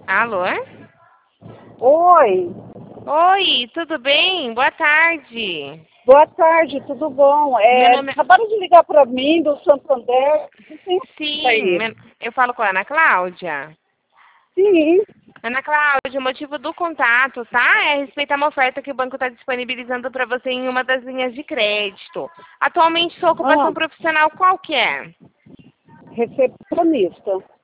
Alô? Oi, Oi, tudo bem? Boa tarde. boa tarde, tudo bom? Meu nome é... Acabaram de ligar para mim do Santander. Não tem isso Sim, aí. eu falo com a Ana Cláudia. Sim. Ana Cláudia, o motivo do contato, tá? É a respeito a uma oferta que o banco está disponibilizando para você em uma das linhas de crédito. Atualmente, sua ocupação Ah, profissional qual que é? recepcionista.